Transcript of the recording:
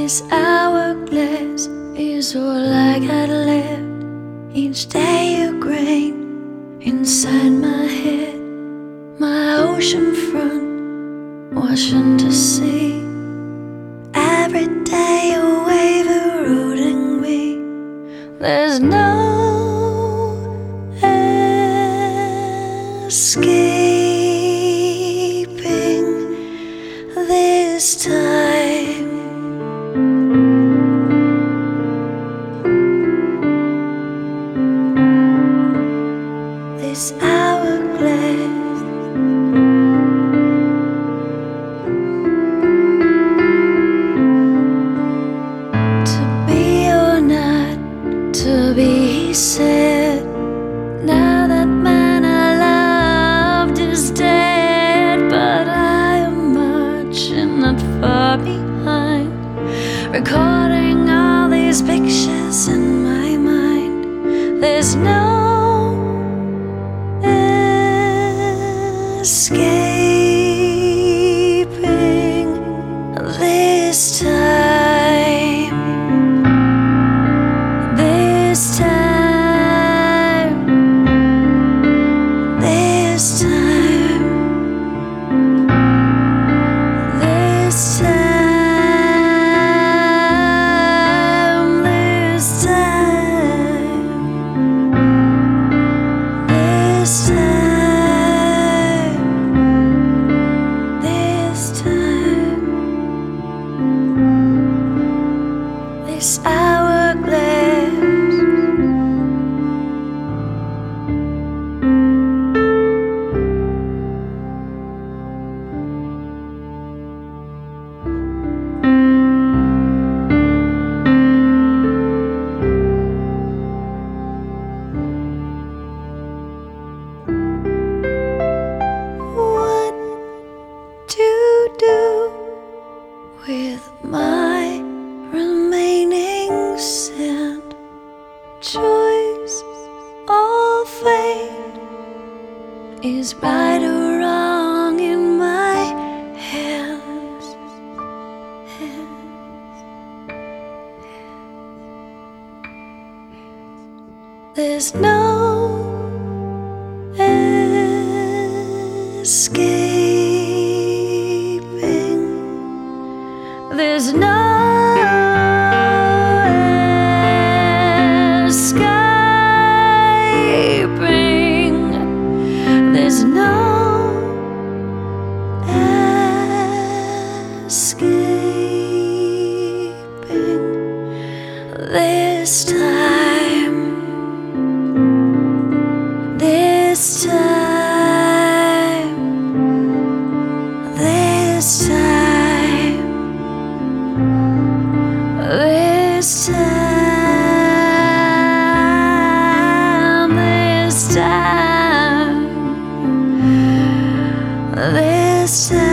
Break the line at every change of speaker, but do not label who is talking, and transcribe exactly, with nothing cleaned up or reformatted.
This hourglass is all I got left. Each day a grain inside my head. My ocean front washing to sea. Every day a wave eroding me. There's no escaping this time. This hourglass, to be or not to be, he said. Now that man I loved is dead, but I am marching not far behind, recording all these pictures in my mind. There's no escaping this time. This time. This time. This time. This time. This time. This hourglass, what to do with my remaining sand? Choice or fate is right or wrong in my hands. hands. There's no escaping. There's no escaping. There's no escaping this time. This time. This time. This time. This time. This time.